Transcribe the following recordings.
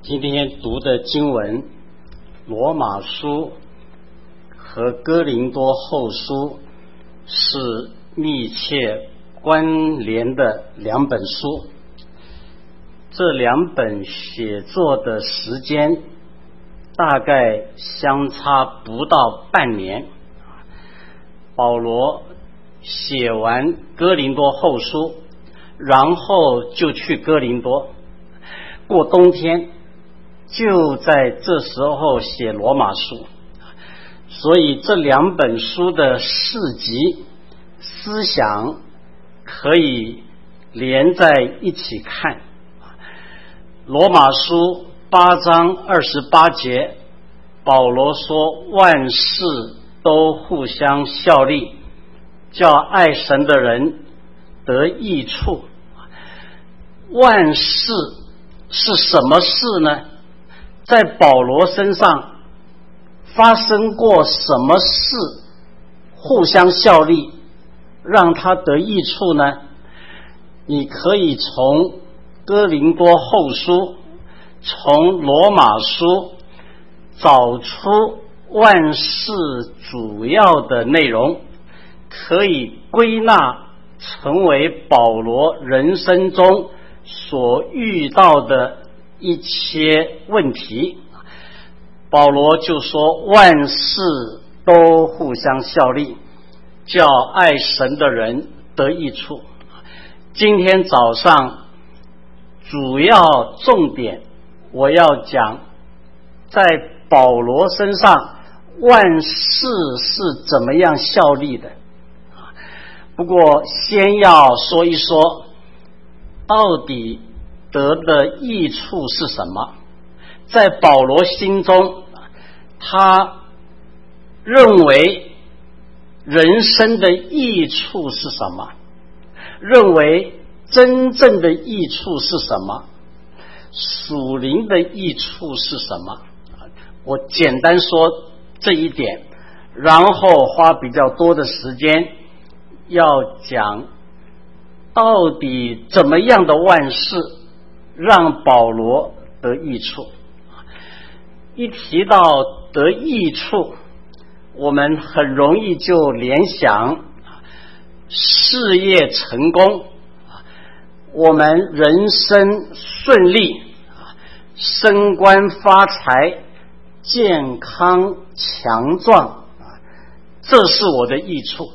今天读的经文，罗马书和哥林多后书是密切关联的两本书。这两本写作的时间大概相差不到半年。保罗写完哥林多后书，然后就去哥林多过冬天，就在这时候写罗马书。所以这两本书的事迹思想可以连在一起看。罗马书8章28节，保罗说万事都互相效力，叫爱神的人得益处。万事是什么事呢？在保罗身上发生过什么事互相效力，让他得益处呢？你可以从哥林多后书，从罗马书找出万事主要的内容，可以归纳成为保罗人生中所遇到的一些问题。保罗就说万事都互相效力，叫爱神的人得益处。今天早上主要重点我要讲在保罗身上万事是怎么样效力的。不过先要说一说到底得的益处是什么。在保罗心中，他认为人生的益处是什么？认为真正的益处是什么？属灵的益处是什么？我简单说这一点，然后花比较多的时间要讲到底怎么样的万事让保罗得益处。一提到得益处，我们很容易就联想事业成功，我们人生顺利，升官发财，健康强壮，这是我的益处。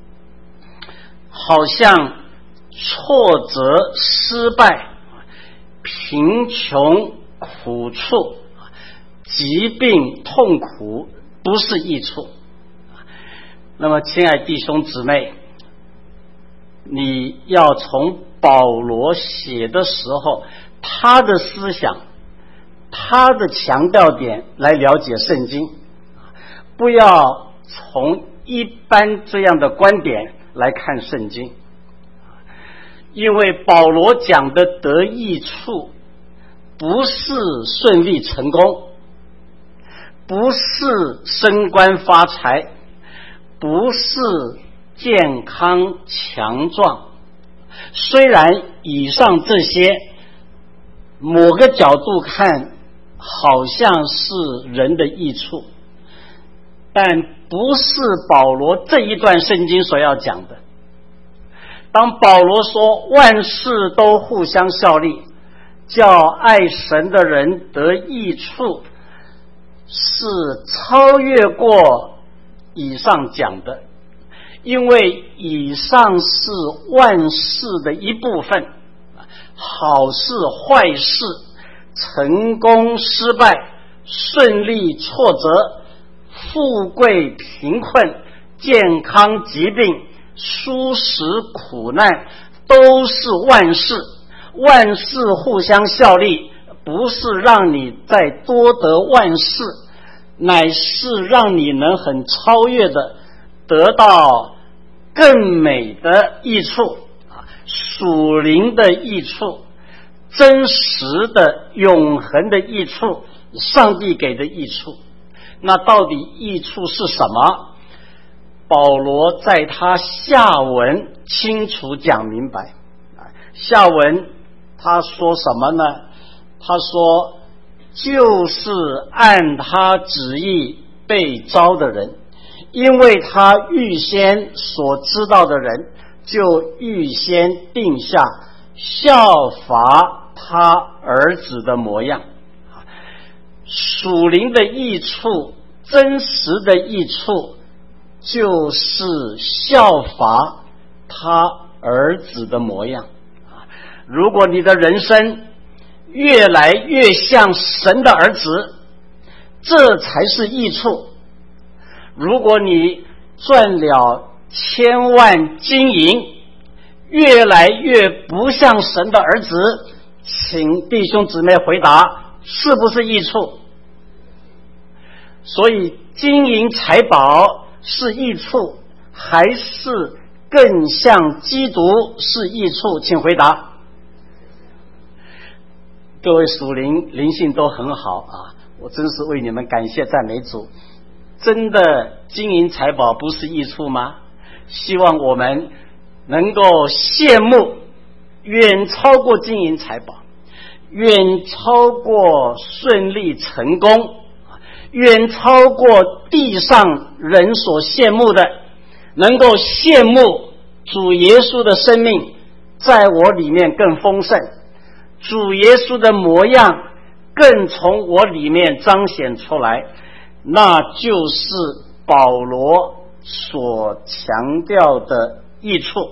好像挫折失败，贫穷苦处，疾病痛苦不是益处。那么亲爱弟兄姊妹，你要从保罗写的时候他的思想，他的强调点来了解圣经，不要从一般这样的观点来看圣经。因为保罗讲的得益处不是顺利成功，不是升官发财，不是健康强壮。虽然以上这些某个角度看好像是人的益处，但不是保罗这一段圣经所要讲的。当保罗说万事都互相效力，叫爱神的人得益处，是超越过以上讲的。因为以上是万事的一部分，好事坏事，成功失败，顺利挫折，富贵贫困，健康疾病，舒适苦难，都是万事。万事互相效力，不是让你再多得万事，乃是让你能很超越的得到更美的益处，属灵的益处，真实的永恒的益处，上帝给的益处。那到底益处是什么？保罗在他下文清楚讲明白。下文他说什么呢？他说就是按他旨意被召的人，因为他预先所知道的人，就预先定下效法他儿子的模样。属灵的益处，真实的益处，就是效法他儿子的模样。如果你的人生越来越像神的儿子，这才是益处。如果你赚了千万金银，越来越不像神的儿子，请弟兄姊妹回答，是不是益处？所以金银财宝是益处，还是更像基督是益处？请回答。各位属灵灵性都很好啊，我真是为你们感谢赞美主。真的金银财宝不是益处吗？希望我们能够羡慕远超过金银财宝，远超过顺利成功，远超过地上人所羡慕的，能够羡慕主耶稣的生命在我里面更丰盛，主耶稣的模样更从我里面彰显出来，那就是保罗所强调的益处。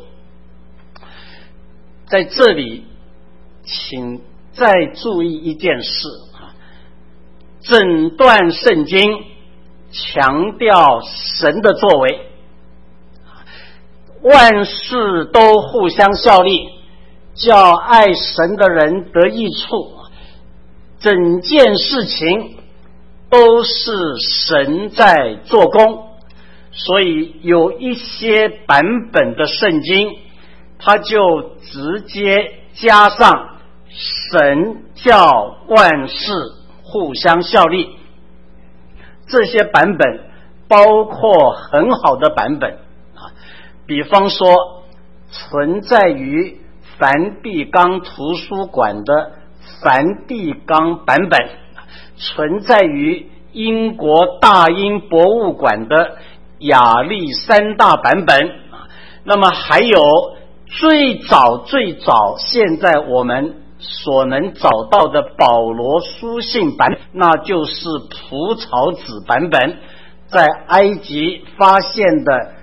在这里请再注意一件事，整段圣经强调神的作为，万事都互相效力，叫爱神的人得益处。整件事情都是神在做工，所以有一些版本的圣经它就直接加上神叫万事互相效力。这些版本包括很好的版本，比方说存在于梵蒂冈图书馆的梵蒂冈版本，存在于英国大英博物馆的亚历山大版本，那么还有最早现在我们所能找到的保罗书信版，那就是蒲草纸版本，在埃及发现的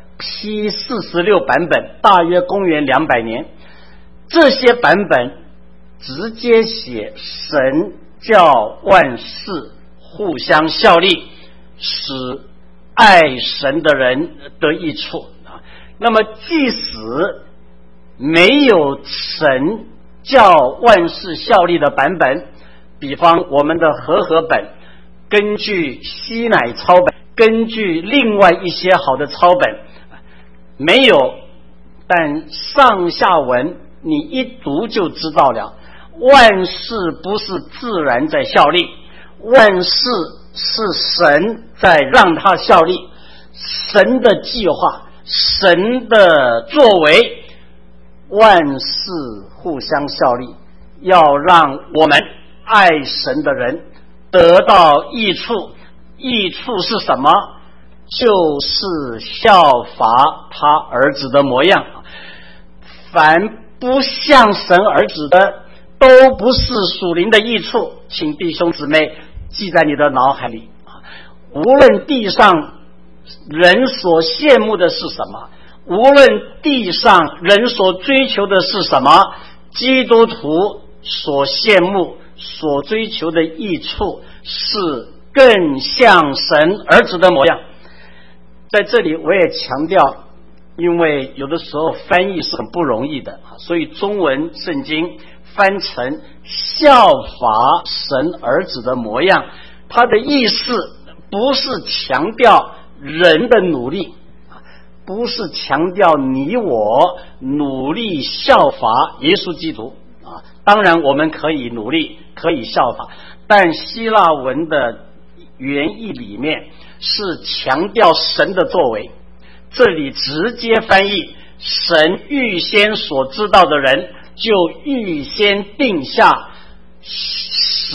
P46 版本，大约公元200年。这些版本直接写神叫万事互相效力，使爱神的人得益处。那么即使没有神叫万事效力的版本，比方我们的和合本，根据西乃抄本，根据另外一些好的抄本，没有，但上下文你一读就知道了，万事不是自然在效力，万事是神在让它效力，神的计划，神的作为，万事互相效力，要让我们爱神的人得到益处。益处是什么？就是效法他儿子的模样。凡不像神儿子的，都不是属灵的益处，请弟兄姊妹记在你的脑海里。无论地上人所羡慕的是什么，无论地上人所追求的是什么，基督徒所羡慕所追求的益处是更像神儿子的模样。在这里我也强调，因为有的时候翻译是很不容易的，所以中文圣经翻成效法神儿子的模样，它的意思不是强调人的努力，不是强调你我努力效法耶稣基督啊。当然我们可以努力，可以效法，但希腊文的原意里面是强调神的作为。这里直接翻译，神预先所知道的人，就预先定下使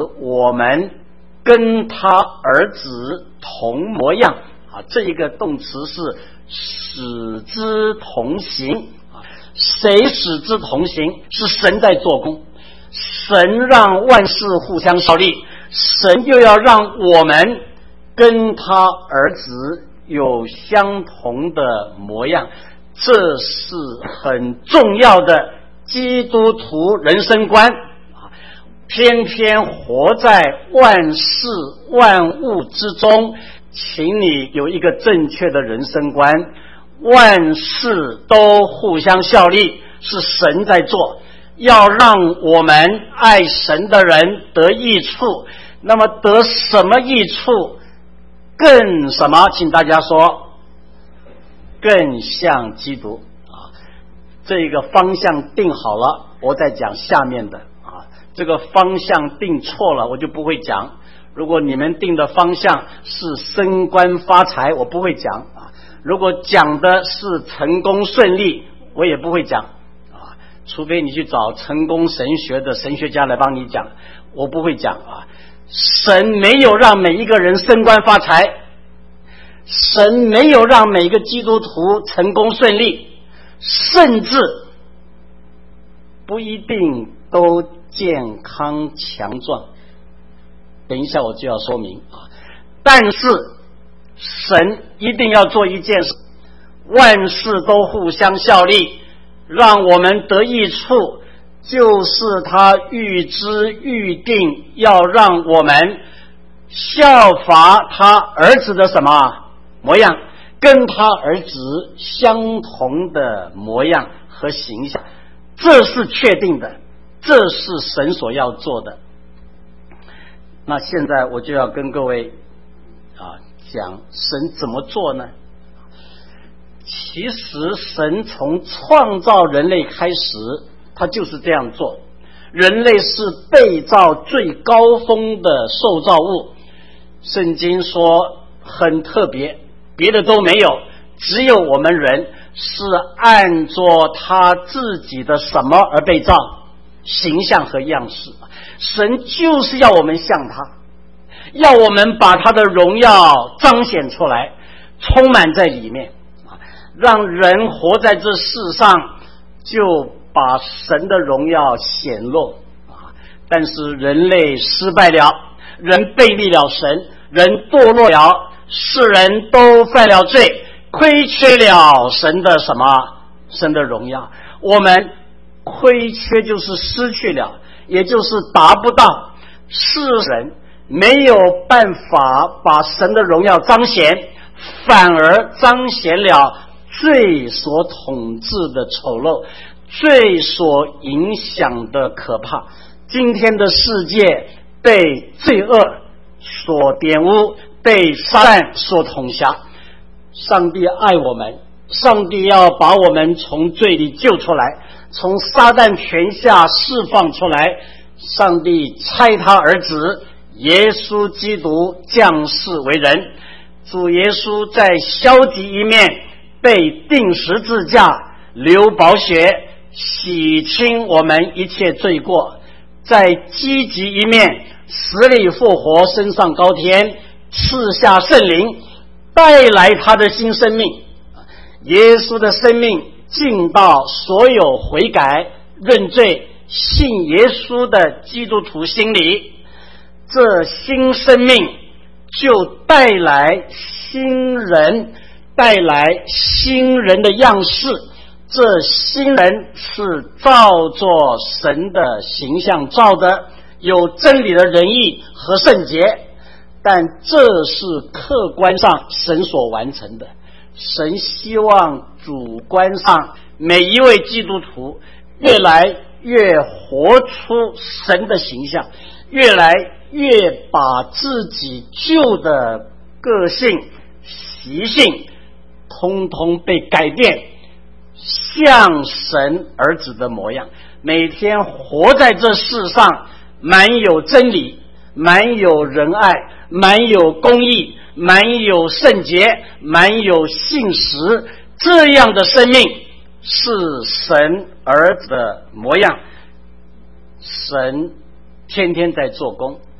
我们跟他儿子同模样这一个动词是使之同行谁使之同行？是神在做工，神让万事互相效力，神又要让我们跟他儿子有相同的模样，这是很重要的基督徒人生观偏偏活在万事万物之中，请你有一个正确的人生观，万事都互相效力，是神在做，要让我们爱神的人得益处。那么得什么益处？更什么？请大家说，更像基督这个方向定好了，我再讲下面的这个方向定错了，我就不会讲。如果你们定的方向是升官发财，我不会讲如果讲的是成功顺利，我也不会讲除非你去找成功神学的神学家来帮你讲，我不会讲神没有让每一个人升官发财，神没有让每一个基督徒成功顺利，甚至不一定都健康强壮。等一下我就要说明但是神一定要做一件事，万事都互相效力，让我们得益处，就是他预知预定要让我们效法他儿子的什么模样，跟他儿子相同的模样和形象，这是确定的，这是神所要做的。那现在我就要跟各位讲神怎么做呢？其实神从创造人类开始，他就是这样做。人类是被造最高峰的受造物，圣经说很特别，别的都没有，只有我们人是按着他自己的什么而被造，形象和样式。神就是要我们像他，要我们把他的荣耀彰显出来，充满在里面，让人活在这世上就把神的荣耀显露但是人类失败了，人背离了神，人堕落了，世人都犯了罪，亏缺了神的什么？神的荣耀。我们亏缺就是失去了，也就是达不到，世人没有办法把神的荣耀彰显，反而彰显了罪所统治的丑陋，罪所影响的可怕。今天的世界被罪恶所玷污，被撒旦所统辖。上帝爱我们，上帝要把我们从罪里救出来，从撒旦权下释放出来。上帝差他儿子耶稣基督降世为人，主耶稣在消极一面被钉十字架，流宝血洗清我们一切罪过，在积极一面死里复活，升上高天，赐下圣灵，带来他的新生命。耶稣的生命进到所有悔改认罪信耶稣的基督徒心里，这新生命就带来新人，带来新人的样式。这新人是照作神的形象造的，有真理的仁义和圣洁，但这是客观上神所完成的。神希望主观上每一位基督徒越来越活出神的形象，越来越把自己旧的个性习性通通被改变，像神儿子的模样，每天活在这世上，满有真理，满有仁爱，满有公义，满有圣洁，满有信实，这样的生命是神儿子的模样。神天天在做工，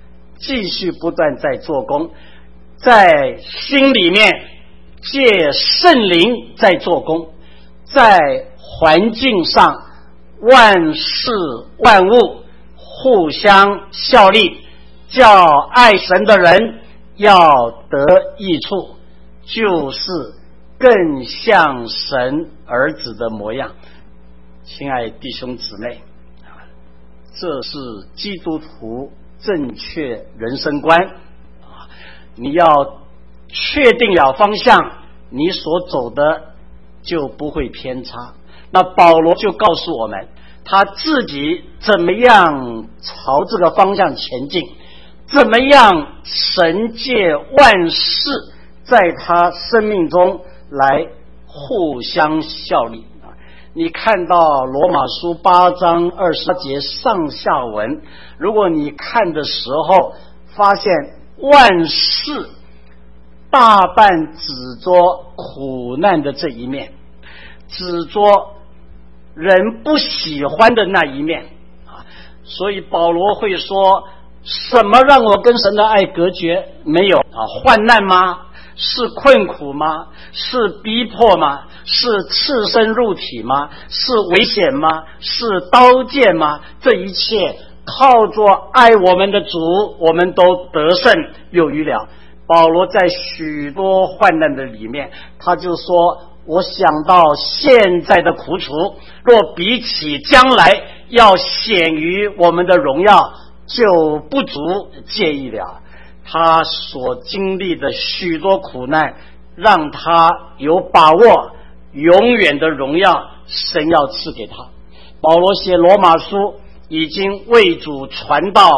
继续不断在做工，在心里面借圣灵在做工，在环境上万事万物互相效力，叫爱神的人要得益处，就是更像神儿子的模样。亲爱弟兄姊妹，这是基督徒正确人生观。你要确定了方向，你所走的就不会偏差。那保罗就告诉我们，他自己怎么样朝这个方向前进，怎么样神借万事在他生命中来互相效力。你看到罗马书8章20节上下文，如果你看的时候发现万事大半指着苦难的这一面，指着人不喜欢的那一面，所以保罗会说，什么让我跟神的爱隔绝？没有患难吗？是困苦吗？是逼迫吗？是赤身入体吗？是危险吗？是刀剑吗？这一切靠着爱我们的主，我们都得胜有余了。保罗在许多患难的里面，他就说，我想到现在的苦楚，若比起将来要显于我们的荣耀，就不足介意了。他所经历的许多苦难，让他有把握永远的荣耀神要赐给他。保罗写罗马书已经为主传道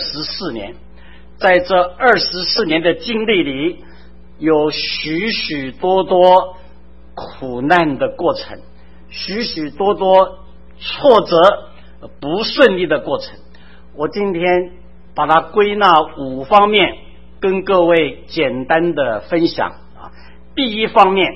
24年，在这24年的经历里，有许许多多苦难的过程，许许多多挫折不顺利的过程。我今天把它归纳5方面，跟各位简单的分享。第一方面，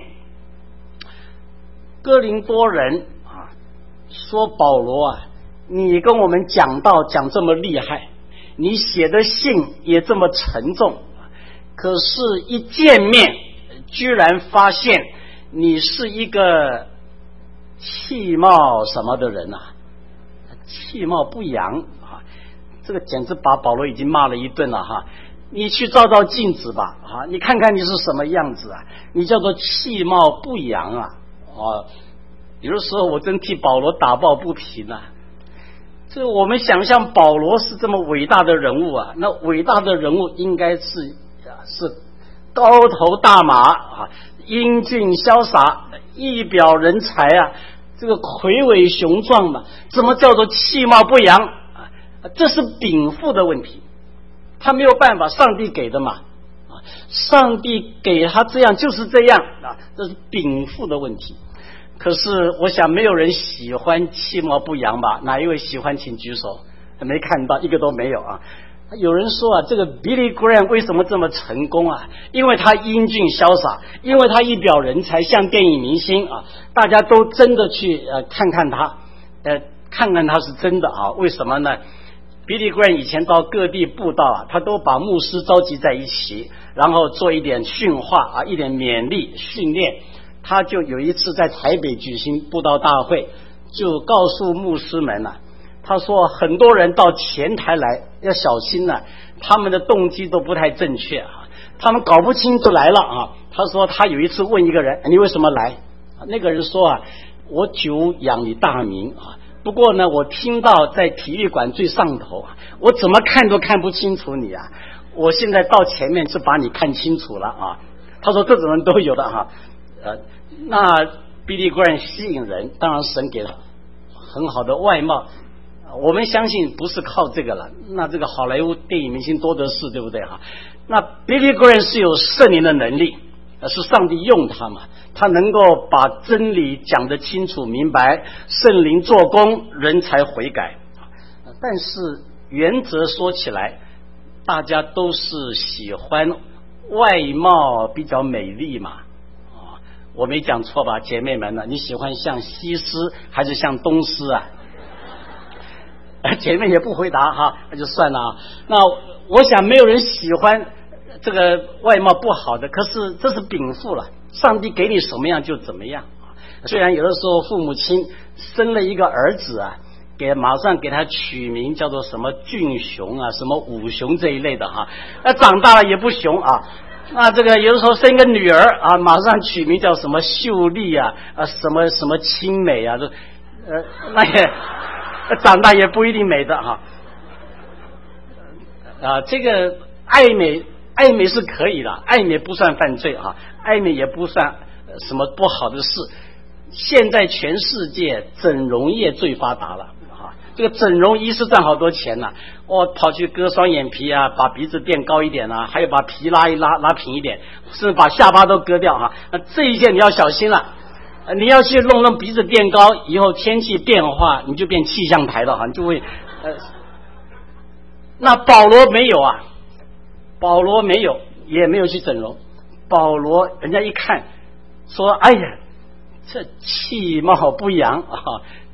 哥林多人说保罗你跟我们讲道讲这么厉害，你写的信也这么沉重，可是一见面居然发现你是一个气貌什么的人气貌不扬这个简直把保罗已经骂了一顿了你去照照镜子吧你看看你是什么样子你叫做气貌不扬有的时候我真替保罗打抱不平这我们想象保罗是这么伟大的人物那伟大的人物应该是高头大马英俊潇洒，一表人才这个魁伟雄壮嘛，怎么叫做气貌不扬这是禀赋的问题，他没有办法，上帝给的嘛上帝给他这样就是这样这是禀赋的问题。可是我想没有人喜欢气貌不扬吧？哪一位喜欢请举手？没看到，一个都没有有人说这个 Billy Graham 为什么这么成功因为他英俊潇洒，因为他一表人才，像电影明星大家都真的去看看他看看他是真的为什么呢？Billy Graham 以前到各地布道他都把牧师召集在一起，然后做一点训话一点勉励训练。他就有一次在台北举行布道大会，就告诉牧师们他说很多人到前台来要小心他们的动机都不太正确他们搞不清楚来了他说他有一次问一个人，你为什么来？那个人说我久仰你大名不过呢我听到在体育馆最上头我怎么看都看不清楚你我现在到前面是把你看清楚了他说这种人都有的那 Billy Graham 吸引人，当然神给他很好的外貌，我们相信不是靠这个了，那这个好莱坞电影明星多得是，对不对那 Billy Graham 是有圣灵的能力，是上帝用他嘛，他能够把真理讲得清楚明白，圣灵做工，人才悔改。但是原则说起来，大家都是喜欢外貌比较美丽嘛我没讲错吧，姐妹们你喜欢像西施还是像东施姐妹也不回答那就算了那我想没有人喜欢这个外貌不好的，可是这是禀赋了，上帝给你什么样就怎么样。虽然有的时候父母亲生了一个儿子啊，马上给他取名叫做什么俊雄啊，什么武雄这一类的哈，长大了也不雄啊。那这个有的时候生个女儿啊，马上取名叫什么秀丽啊，什么什么清美啊，那也长大也不一定美的哈。这个爱美是可以的，爱美不算犯罪啊，爱美也不算什么不好的事。现在全世界整容业最发达了啊！这个整容医师赚好多钱呢，跑去割双眼皮啊，把鼻子垫高一点啊，还有把皮拉平一点，甚至把下巴都割掉啊！那这一些你要小心了，你要去弄鼻子垫高，以后天气变化你就变气象台了哈，你就会那保罗没有啊，保罗没有，也没有去整容。保罗人家一看说：“哎呀。”这气貌不扬啊，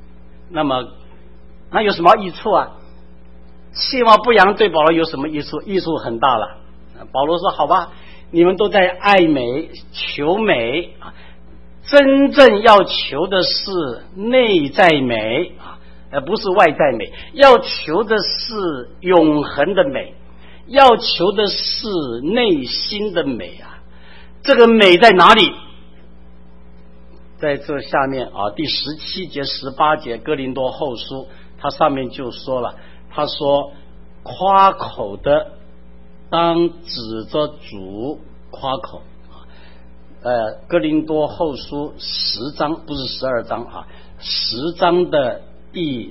那有什么益处啊？气貌不扬对保罗有什么益处？益处很大了。保罗说：“好吧，你们都在爱美、求美啊，真正要求的是内在美啊，而不是外在美。要求的是永恒的美，要求的是内心的美啊。这个美在哪里？”在这下面啊，第17节、18节哥林多后书，他上面就说了，他说夸口的当指着主夸口。哥林多后书10章，不是12章啊，10章的第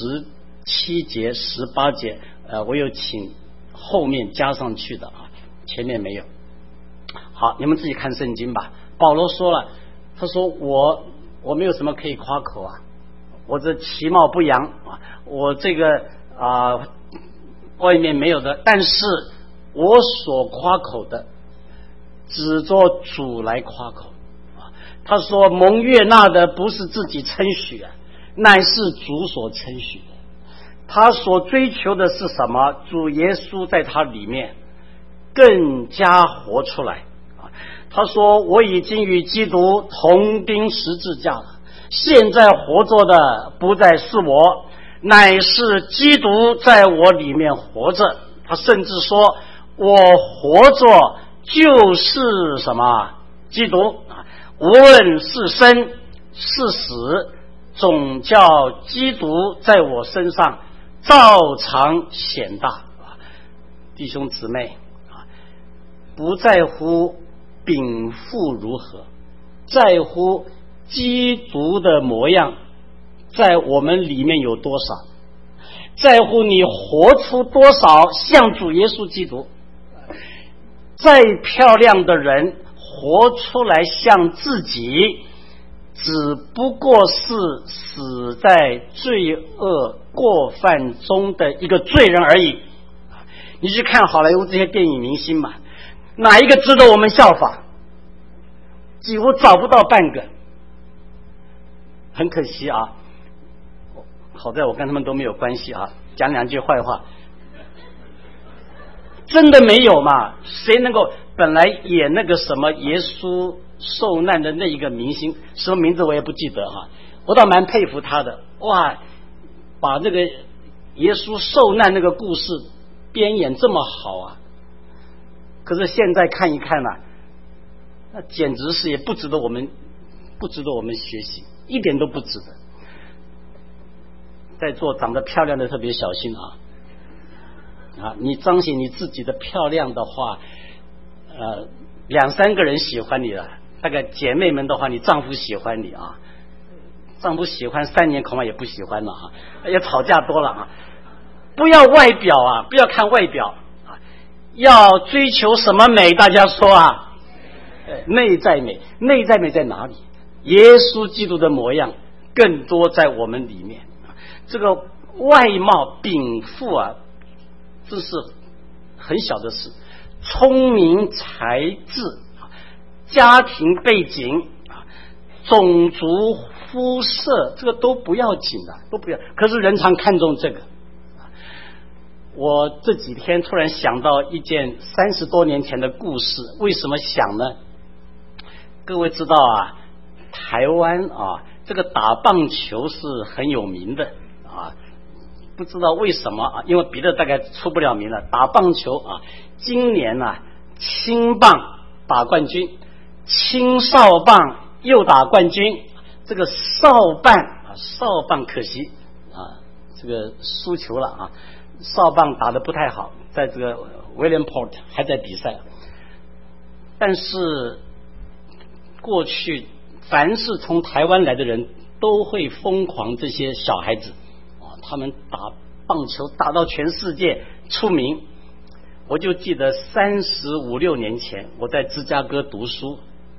17节、18节，我有请后面加上去的啊，前面没有。好，你们自己看圣经吧。保罗说了。他说我没有什么可以夸口啊，我这其貌不扬啊，我这个外面没有的，但是我所夸口的指着主来夸口啊。他说蒙悦纳的不是自己称许啊，乃是主所称许的。他所追求的是什么？主耶稣在他里面更加活出来。他说我已经与基督同钉十字架了，现在活着的不再是我，乃是基督在我里面活着。他甚至说我活着就是什么？基督，无论是生是死，总叫基督在我身上照常显大。弟兄姊妹，不在乎禀赋如何，在乎基督的模样在我们里面有多少，在乎你活出多少像主耶稣基督。再漂亮的人活出来像自己，只不过是死在罪恶过犯中的一个罪人而已。你去看好莱坞这些电影明星嘛，哪一个值得我们效法？几乎找不到半个。很可惜啊，好在我跟他们都没有关系啊，讲两句坏话。真的没有嘛？谁能够本来演那个什么耶稣受难的那一个明星，什么名字我也不记得哈，我倒蛮佩服他的。哇，把这个耶稣受难那个故事编演这么好啊！可是现在看一看啊，那简直是也不值得我们学习，一点都不值得。在座长得漂亮的特别小心啊！你彰显你自己的漂亮的话2-3个人喜欢你了，大概姐妹们的话，你丈夫喜欢你啊，丈夫喜欢3年恐怕也不喜欢了啊，也吵架多了啊。不要外表啊，不要看外表啊，要追求什么美？大家说啊，内在美。内在美在哪里？耶稣基督的模样更多在我们里面。这个外貌禀赋啊，这是很小的事。聪明才智、家庭背景、种族肤色，这个都不要紧的，都不要。可是人常看重这个。 我这几天突然想到一件30多年前的故事，为什么想呢？各位知道啊，台湾啊，这个打棒球是很有名的啊，不知道为什么啊，因为别的大概出不了名了。打棒球啊，今年呢、青棒打冠军，青少棒又打冠军，这个少棒可惜啊，这个输球了啊，少棒打得不太好，在这个 Williamport 还在比赛。但是过去凡是从台湾来的人都会疯狂这些小孩子啊，他们打棒球打到全世界出名。我就记得35、6年前我在芝加哥读书，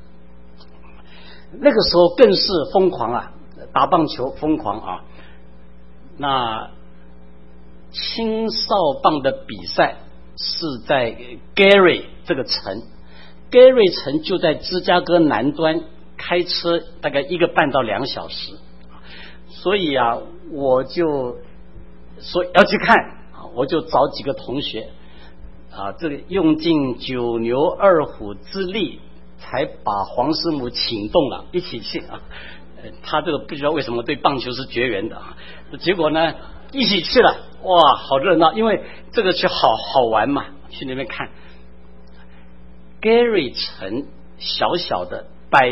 那个时候更是疯狂啊，打棒球疯狂啊。那青少棒的比赛是在 Gary 这个城，Gary 城就在芝加哥南端，开车大概1个半到2小时。所以啊，我就说要去看，我就找几个同学啊，这个用尽9牛2虎之力，才把黄师母请动了，一起去啊。他这个不知道为什么对棒球是绝缘的啊，结果呢一起去了，哇，好热闹，因为这个去好玩嘛，去那边看。Gary 城小小的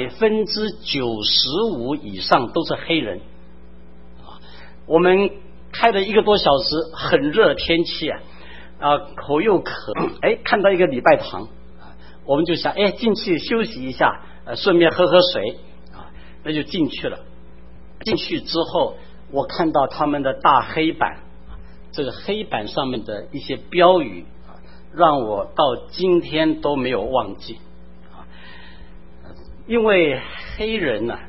，95%以上都是黑人啊。我们开了1个多小时，很热天气啊，口又渴，看到一个礼拜堂，我们就想进去休息一下，顺便喝喝水啊，那就进去了。进去之后，我看到他们的大黑板，这个黑板上面的一些标语让我到今天都没有忘记啊。因为黑人呢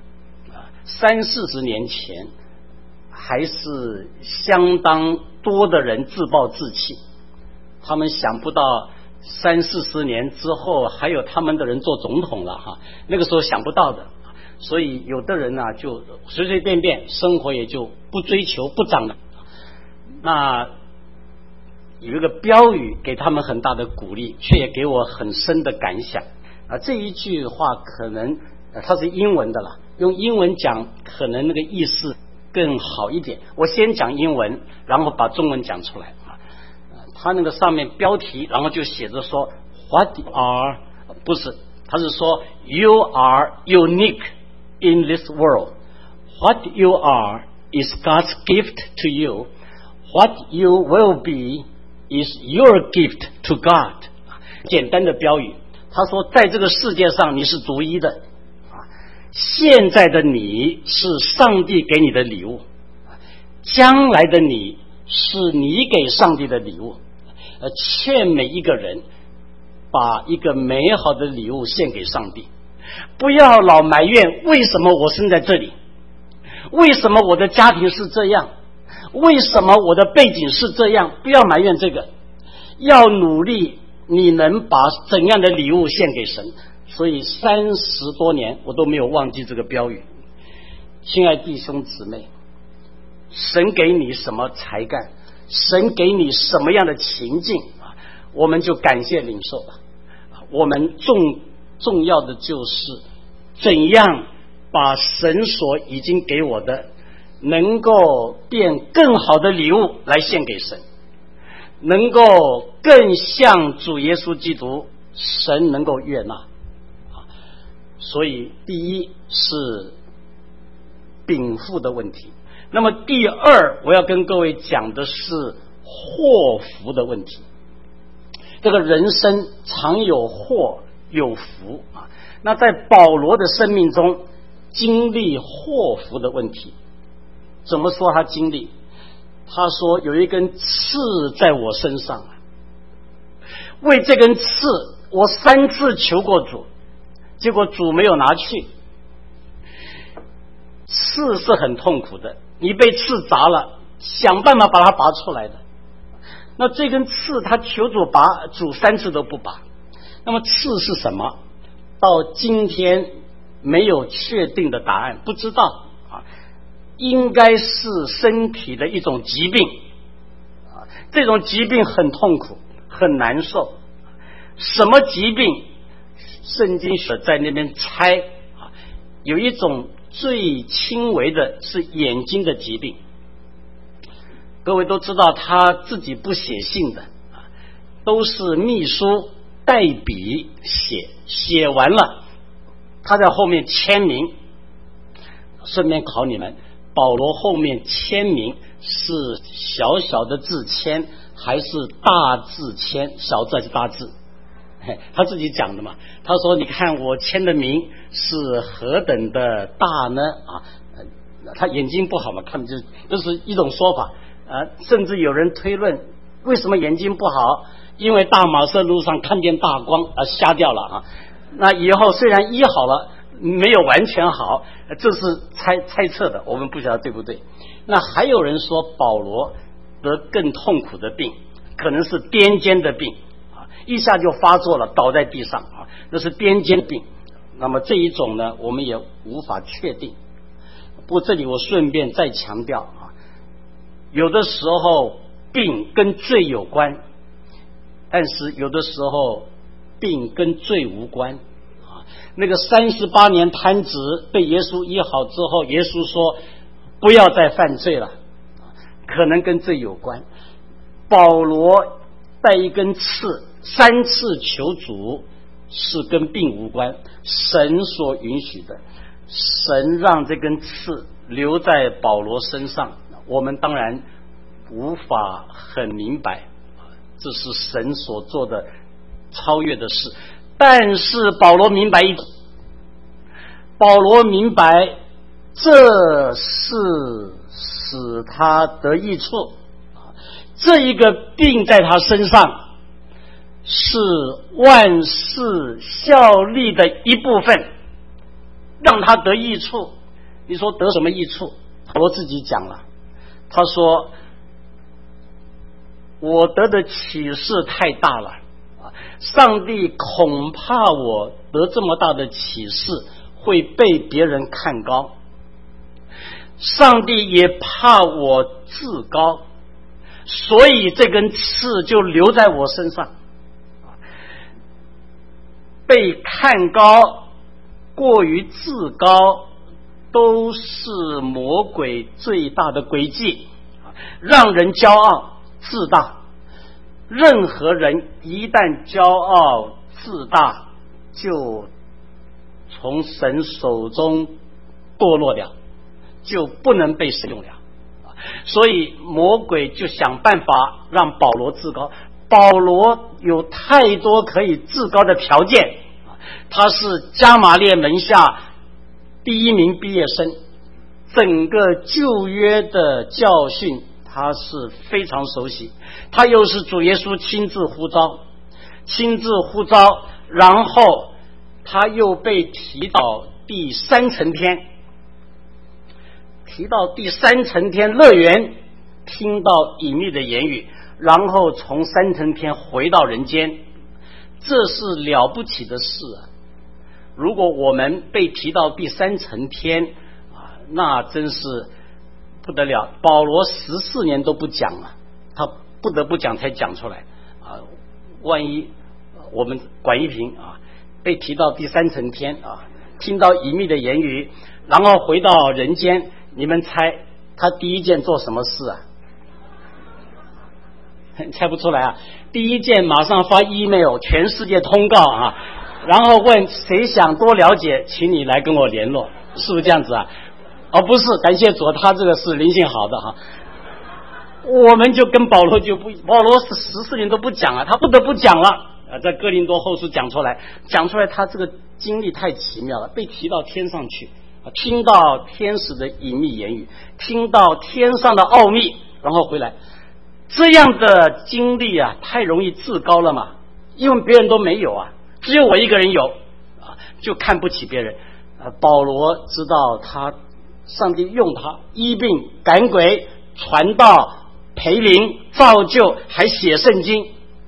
，30-40年前还是相当多的人自暴自弃，他们想不到30-40年之后还有他们的人做总统了哈，那个时候想不到的。所以有的人呢就随随便便，生活也就不追求不长了。那有一个标语给他们很大的鼓励，却也给我很深的感想啊。这一句话可能它是英文的了，用英文讲可能那个意思更好一点。我先讲英文，然后把中文讲出来啊。他那个上面标题，然后就写着说 What are 不是，他是说 You are unique in this world. What you are is God's gift to you. What you will be is your gift to God. 简单的标语，他说在这个世界上你是独一的，现在的你是上帝给你的礼物，将来的你是你给上帝的礼物。劝每一个人把一个美好的礼物献给上帝，不要老埋怨为什么我生在这里，为什么我的家庭是这样，为什么我的背景是这样，不要埋怨这个，要努力你能把怎样的礼物献给神。所以30多年我都没有忘记这个标语。亲爱弟兄姊妹，神给你什么才干，神给你什么样的情境啊，我们就感谢领受吧。我们重要的就是怎样把神所已经给我的能够变更好的礼物来献给神，能够更像主耶稣基督，神能够悦纳。所以第一是禀赋的问题，那么第二我要跟各位讲的是祸福的问题。这个人生常有祸有福啊，那在保罗的生命中经历祸福的问题。怎么说他经历？他说有一根刺在我身上，为这根刺我3次求过主，结果主没有拿去。刺是很痛苦的，你被刺砸了，想办法把它拔出来的。那这根刺他求主拔，主3次都不拔。那么刺是什么？到今天没有确定的答案，不知道啊，应该是身体的一种疾病啊， 这种疾病很痛苦，很难受。什么疾病？圣经学在那边猜有一种最轻微的是眼睛的疾病。各位都知道他自己不写信的，都是秘书代笔写完了他在后面签名。顺便考你们，保罗后面签名是小小的字签还是大字签？小字还是大字？他自己讲的嘛。他说你看我签的名是何等的大呢？他眼睛不好嘛，看就是一种说法。甚至有人推论为什么眼睛不好？因为大马色路上看见大光瞎掉了那以后虽然医好了，没有完全好，这是猜测的，我们不晓得对不对。那还有人说保罗得更痛苦的病，可能是癫痫的病一下就发作了，倒在地上这是癫痫病。那么这一种呢，我们也无法确定。不过这里我顺便再强调有的时候病跟罪有关，但是有的时候病跟罪无关那个38年瘫子被耶稣医好之后，耶稣说不要再犯罪了，可能跟罪有关。保罗带一根刺3次求主是跟病无关，神所允许的。神让这根刺留在保罗身上，我们当然无法很明白这是神所做的超越的事。但是保罗明白这是使他得益处，这一个病在他身上是万事效力的一部分，让他得益处。你说得什么益处？保罗自己讲了，他说我得的启示太大了，上帝恐怕我得这么大的启示会被别人看高，上帝也怕我自高，所以这根刺就留在我身上。被看高过于自高都是魔鬼最大的诡计，让人骄傲自大。任何人一旦骄傲自大，就从神手中堕落了，就不能被使用了。所以魔鬼就想办法让保罗自高。保罗有太多可以自高的条件，他是加马列门下第1名毕业生，整个旧约的教训他是非常熟悉，他又是主耶稣亲自呼召，然后他又被提到第3层天，乐园，听到隐秘的言语，然后从3层天回到人间，这是了不起的事如果我们被提到第3层天那真是不得了。保罗14年都不讲了，他不得不讲才讲出来万一我们管一平被提到第3层天听到隐秘的言语，然后回到人间，你们猜他第一件做什么事猜不出来第一件马上发 email 全世界通告然后问谁想多了解，请你来跟我联络，是不是这样子不是，感谢主，他这个是灵性好的我们就跟保罗保罗是14年都不讲他不得不讲了在哥林多后书讲出来，他这个经历太奇妙了，被提到天上去听到天使的隐秘言语，听到天上的奥秘，然后回来。这样的经历太容易自高了嘛，因为别人都没有只有我一个人有就看不起别人。保罗知道上帝用他医病赶鬼传道培灵造就，还写圣经。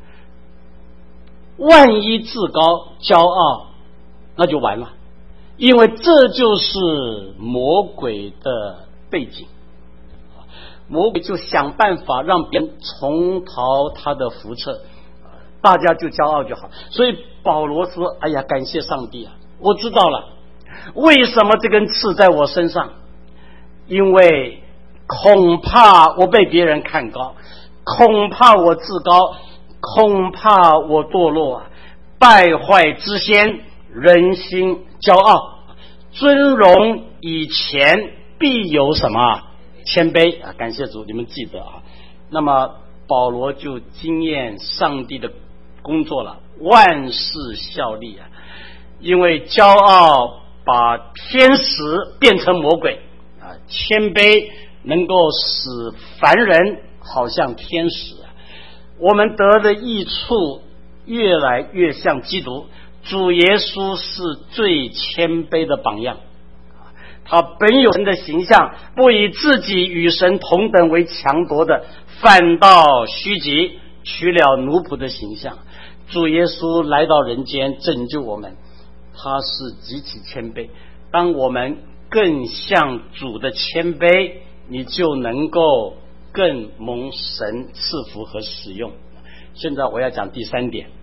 万一自高骄傲，那就完了，因为这就是魔鬼的背景。 魔鬼就想办法让别人重蹈他的覆辙，大家就骄傲就好。所以保罗说：“哎呀，感谢上帝啊！我知道了，为什么这根刺在我身上？因为恐怕我被别人看高，恐怕我自高，恐怕我堕落啊！败坏之先，人心骄傲，尊荣以前必有什么谦卑啊！感谢主，你们记得啊。那么保罗就经验上帝的工作了，万事效力啊！因为骄傲把天使变成魔鬼啊，谦卑能够使凡人好像天使啊。我们得的益处越来越像基督，主耶稣是最谦卑的榜样。他本有人的形象，不以自己与神同等为强夺的，反倒虚己，取了奴仆的形象。主耶稣来到人间拯救我们，他是极其谦卑。当我们更像主的谦卑，你就能够更蒙神赐福和使用。现在我要讲第三点，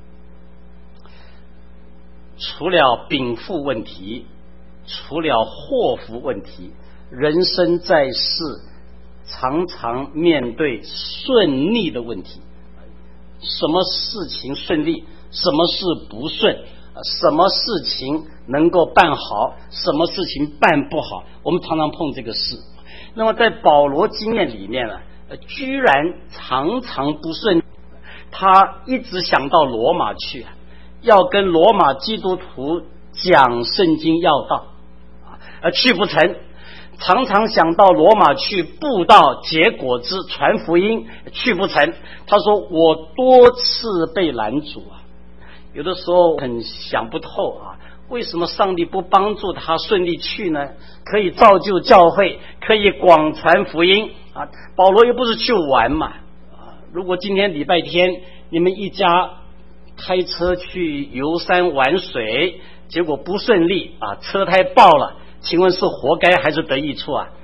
除了禀赋问题，除了祸福问题，人生在世常常面对顺利的问题。什么事情顺利，什么事不顺，什么事情能够办好，什么事情办不好，我们常常碰这个事。那么在保罗经验里面呢，居然常常不顺，他一直想到罗马去，要跟罗马基督徒讲圣经要道，去不成，常常想到罗马去布道结果子传福音，去不成。他说我多次被拦阻啊，有的时候很想不透啊，为什么上帝不帮助他顺利去呢？可以造就教会，可以广传福音啊。保罗又不是去玩嘛啊，如果今天礼拜天你们一家开车去游山玩水，结果不顺利啊，车胎爆了，请问是活该还是得益处啊？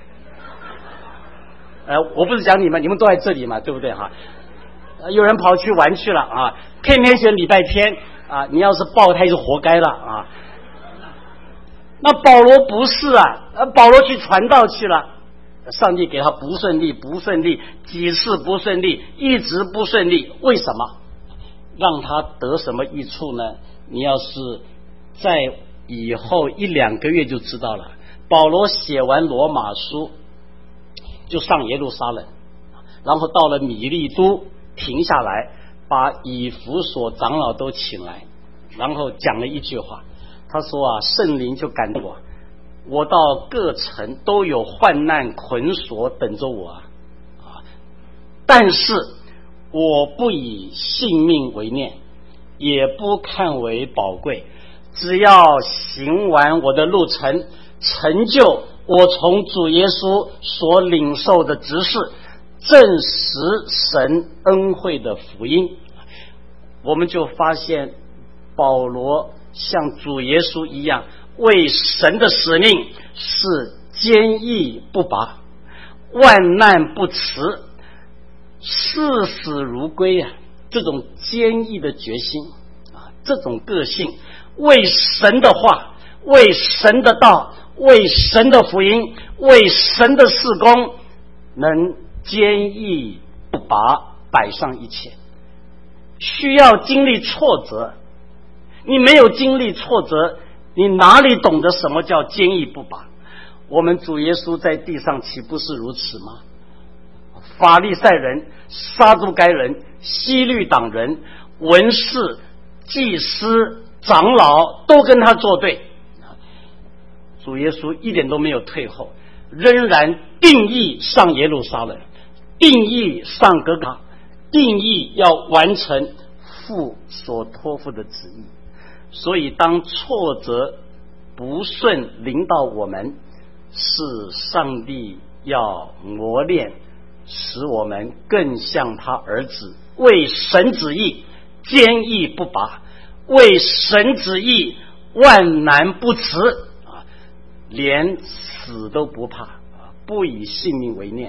我不是讲你们，你们都在这里嘛，对不对哈？有人跑去玩去了啊，偏偏选礼拜天啊，你要是爆胎就活该了啊。那保罗不是啊，保罗去传道去了，上帝给他不顺利，不顺利，几次不顺利，一直不顺利，为什么？让他得什么益处呢？你要是在以后1-2个月就知道了。保罗写完罗马书就上耶路撒冷，然后到了米利都停下来，把以弗所长老都请来，然后讲了一句话，他说啊，圣灵就感动我到各城都有患难捆锁等着我啊，但是我不以性命为念，也不看为宝贵，只要行完我的路程，成就我从主耶稣所领受的职事，证实神恩惠的福音。我们就发现保罗像主耶稣一样，为神的使命是坚毅不拔，万难不辞，视死如归啊！这种坚毅的决心啊，这种个性，为神的话，为神的道，为神的福音，为神的事工，能坚毅不拔，摆上一切。需要经历挫折，你没有经历挫折，你哪里懂得什么叫坚毅不拔？我们主耶稣在地上岂不是如此吗？法利赛人、撒都该人、希律党人、文士、祭司、长老都跟他作对，主耶稣一点都没有退后，仍然定义上耶路撒冷，定义上革嘎，定义要完成父所托付的旨意。所以当挫折不顺临到我们，是上帝要磨练，使我们更像他儿子，为神旨意坚毅不拔，为神旨意万难不辞，连死都不怕，不以性命为念，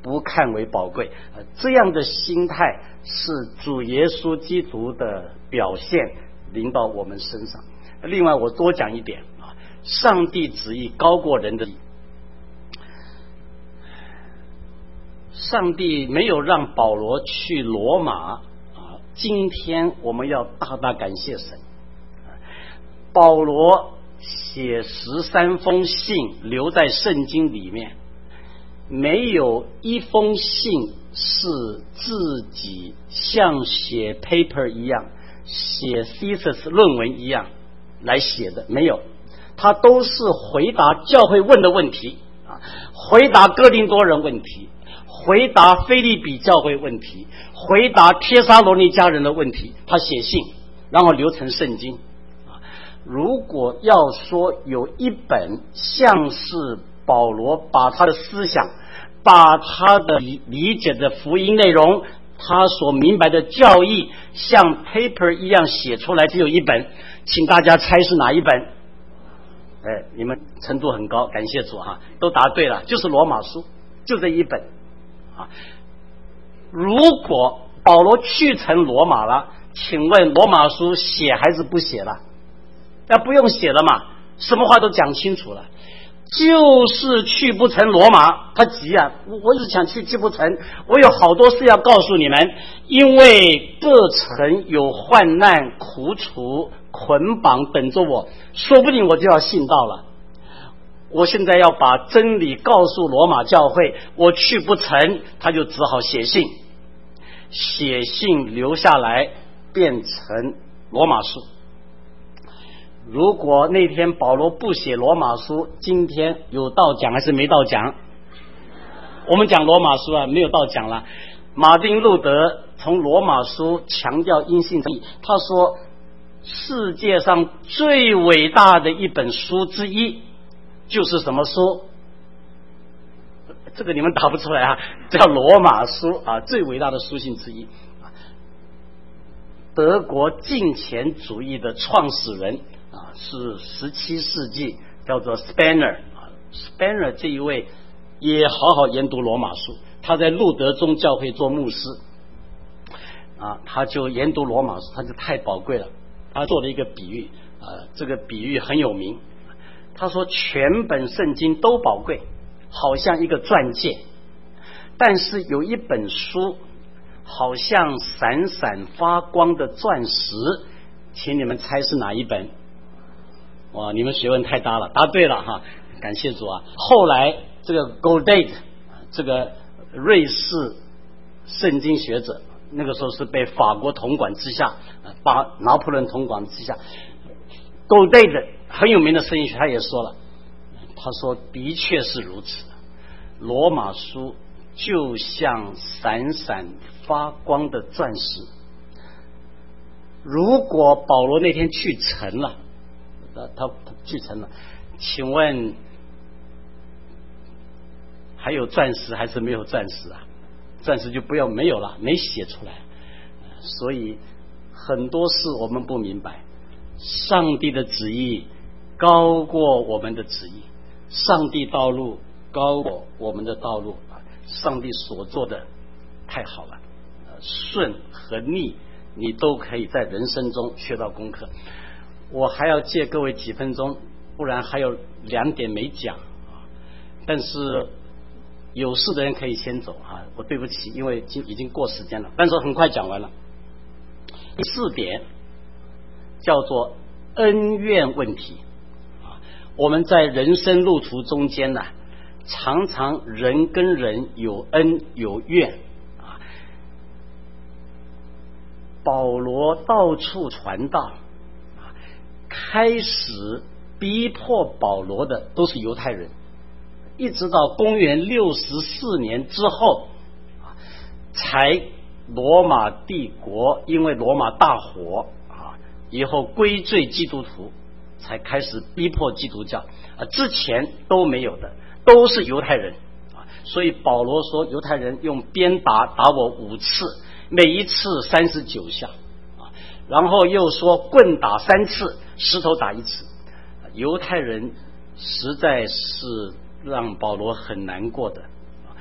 不看为宝贵。这样的心态是主耶稣基督的表现临到我们身上。另外我多讲一点啊，上帝旨意高过人的意。上帝没有让保罗去罗马啊，今天我们要大大感谢神。保罗写13封信留在圣经里面，没有一封信是自己像写 paper 一样，写 thesis 论文一样来写的，没有，他都是回答教会问的问题啊，回答哥林多人问题，回答腓立比教会问题，回答帖撒罗尼迦人的问题，他写信然后留成圣经。如果要说有一本像是保罗把他的思想，把他的理解的福音内容，他所明白的教义像 paper 一样写出来，只有一本，请大家猜是哪一本？你们程度很高，感谢主哈，都答对了，就是罗马书，就这一本啊。如果保罗去成罗马了，请问罗马书写还是不写了？那不用写了嘛，什么话都讲清楚了，就是去不成罗马，他急啊，我一直想去不成，我有好多事要告诉你们，因为各城有患难、苦楚、捆绑等着我，说不定我就要信道了。我现在要把真理告诉罗马教会，我去不成，他就只好写信，写信留下来变成罗马书。如果那天保罗不写罗马书，今天有到讲还是没到讲？我们讲罗马书啊，没有到讲了。马丁路德从罗马书强调因信称义，他说世界上最伟大的一本书之一就是什么书？这个你们答不出来啊，叫罗马书啊，最伟大的书信之一。德国敬虔主义的创始人是17世纪叫做 Spener。Spener 这一位也好好研读罗马书，他在路德宗教会做牧师他就研读罗马书，他就太宝贵了。他做了一个比喻这个比喻很有名。他说全本圣经都宝贵，好像一个钻戒，但是有一本书好像闪闪发光的钻石，请你们猜是哪一本？哇，你们学问太大了，答对了哈，感谢主啊！后来这个 Goldade 这个瑞士圣经学者，那个时候是被法国统管之下，把拿破仑统管之下 ，Goldade 很有名的圣经学，他也说了，他说的确是如此，罗马书就像闪闪发光的钻石。如果保罗那天去成了，他去成了，请问还有钻石还是没有钻石啊？钻石就不要没有了，没写出来。所以很多事我们不明白，上帝的旨意高过我们的旨意，上帝道路高过我们的道路，上帝所做的太好了，顺和逆你都可以在人生中学到功课。我还要借各位几分钟，不然还有2点没讲但是有事的人可以先走我对不起，因为已经过时间了，但是很快讲完了。第4点叫做恩怨问题我们在人生路途中间呢，常常人跟人有恩有怨保罗到处传道开始逼迫保罗的都是犹太人，一直到公元64年之后才罗马帝国因为罗马大火以后归罪基督徒，才开始逼迫基督教之前都没有的，都是犹太人所以保罗说犹太人用鞭打我5次，每一次39下然后又说棍打3次，石头打1次。犹太人实在是让保罗很难过的。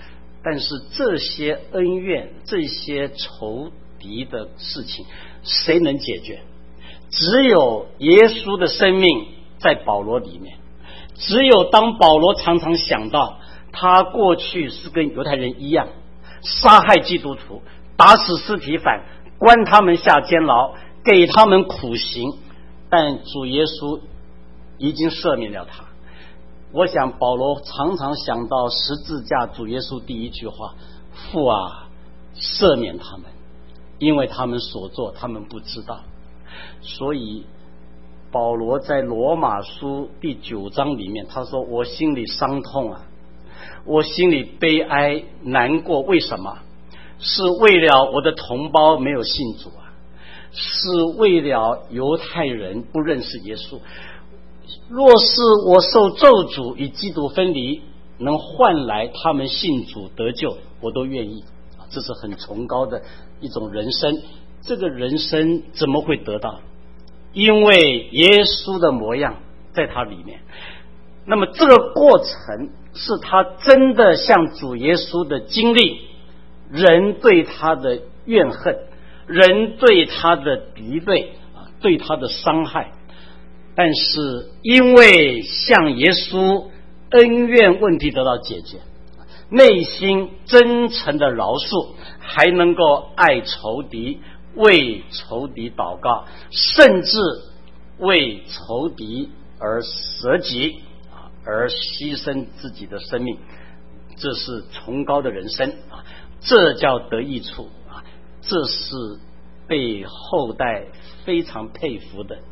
但是这些恩怨、这些仇敌的事情，谁能解决？只有耶稣的生命在保罗里面。只有当保罗常常想到他过去是跟犹太人一样，杀害基督徒，打死司提反，关他们下监牢，给他们苦刑，但主耶稣已经赦免了他。我想保罗常常想到十字架主耶稣第一句话：父啊，赦免他们，因为他们所做他们不知道。所以保罗在罗马书第9章里面他说，我心里伤痛啊，我心里悲哀难过。为什么？是为了我的同胞没有信主啊，是为了犹太人不认识耶稣。若是我受咒诅与基督分离，能换来他们信主得救，我都愿意。这是很崇高的一种人生。这个人生怎么会得到？因为耶稣的模样在他里面。那么这个过程是他真的像主耶稣的经历，人对他的怨恨，人对他的敌对，对他的伤害，但是因为像耶稣，恩怨问题得到解决，内心真诚的饶恕，还能够爱仇敌，为仇敌祷告，甚至为仇敌而舍己，而牺牲自己的生命。这是崇高的人生，这叫得益处，这是被后代非常佩服的。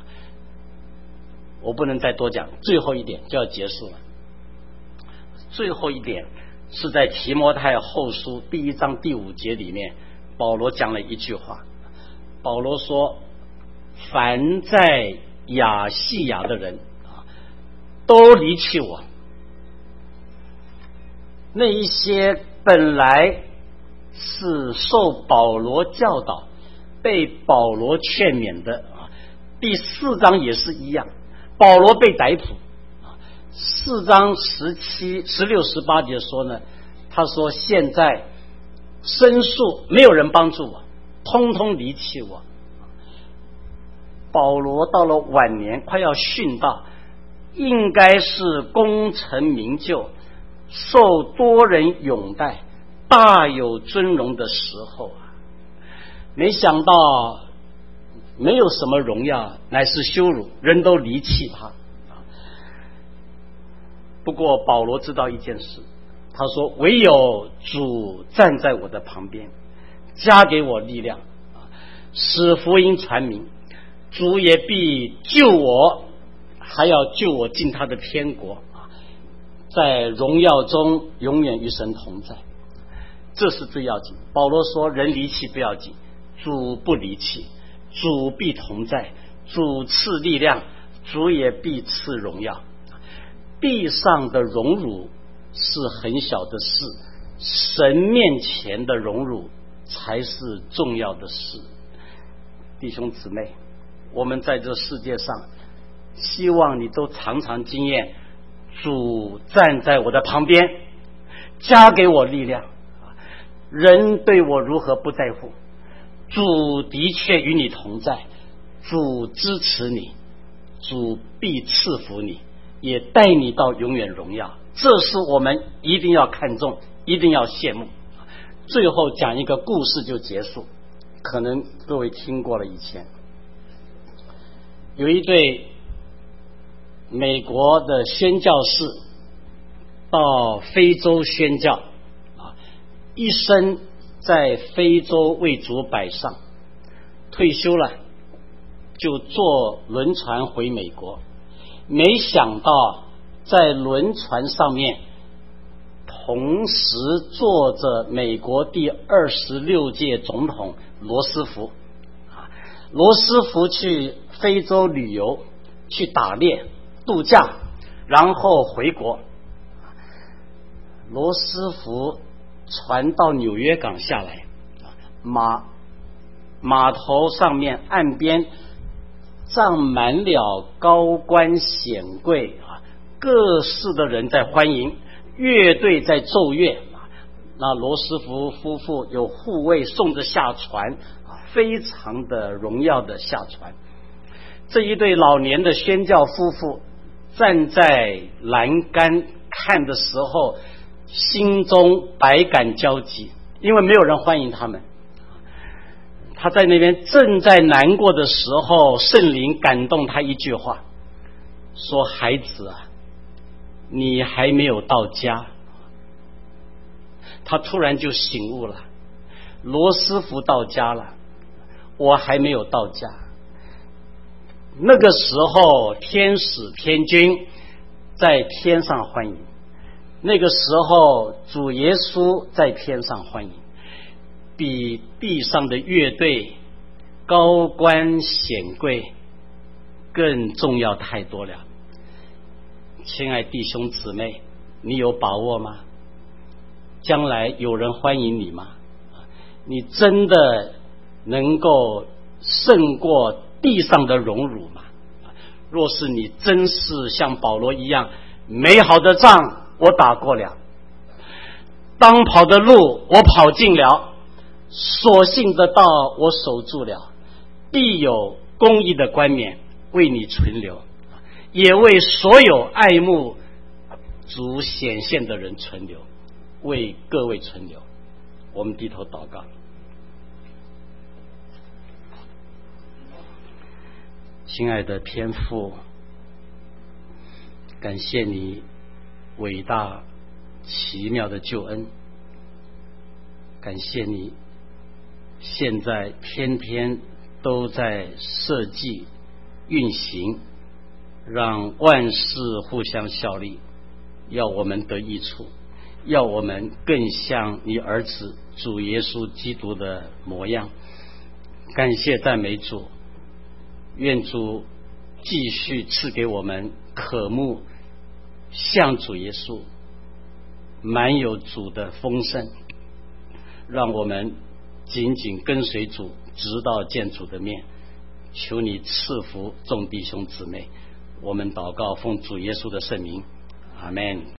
我不能再多讲，最后一点就要结束了。最后一点是在提摩太后书第1章第5节里面，保罗讲了一句话。保罗说，凡在亚细亚的人都离弃我。那一些本来是受保罗教导，被保罗劝勉的，第4章也是一样，保罗被逮捕。4章16、18节说呢，他说现在申诉没有人帮助我，通通离弃我。保罗到了晚年快要殉道，应该是功成名就，受多人拥戴，大有尊荣的时候啊，没想到没有什么荣耀，乃是羞辱，人都离弃他。不过保罗知道一件事，他说唯有主站在我的旁边，加给我力量，使福音传明，主也必救我，还要救我进他的天国，在荣耀中永远与神同在。这是最要紧。保罗说人离弃不要紧，主不离弃，主必同在，主赐力量，主也必赐荣耀。地上的荣辱是很小的事，神面前的荣辱才是重要的事。弟兄姊妹，我们在这世界上，希望你都常常经验主站在我的旁边，加给我力量。人对我如何不在乎，主的确与你同在，主支持你，主必赐福你，也带你到永远荣耀。这是我们一定要看重，一定要羡慕。最后讲一个故事就结束，可能各位听过了。以前有一对美国的宣教士到非洲宣教，一生在非洲为主摆上，退休了就坐轮船回美国。没想到在轮船上面同时坐着美国第26届总统罗斯福。罗斯福去非洲旅游，去打猎度假，然后回国。罗斯福船到纽约港下来，码头上面岸边站满了高官显贵，各式的人在欢迎，乐队在奏乐， 那罗斯福夫妇有护卫送着下船，非常的荣耀的下船。这一对老年的宣教夫妇站在栏杆看的时候，心中百感交集，因为没有人欢迎他们。他在那边正在难过的时候，圣灵感动他一句话，说：孩子啊，你还没有到家。他突然就醒悟了，罗斯福到家了，我还没有到家。那个时候天使天君在天上欢迎，那个时候主耶稣在天上欢迎，比地上的乐队高官显贵更重要太多了。亲爱弟兄姊妹，你有把握吗？将来有人欢迎你吗？你真的能够胜过地上的荣辱吗？若是你真是像保罗一样，美好的仗我打过了，当跑的路我跑尽了，所信的道我守住了，必有公义的冠冕为你存留，也为所有爱慕主显现的人存留，为各位存留。我们低头祷告。亲爱的天父，感谢你伟大奇妙的救恩，感谢你现在天天都在设计运行，让万事互相效力，要我们得益处，要我们更像你儿子主耶稣基督的模样。感谢赞美主，愿主继续赐给我们渴慕像主耶稣，满有主的丰盛，让我们紧紧跟随主，直到见主的面。求你赐福众弟兄姊妹，我们祷告奉主耶稣的圣名，阿们。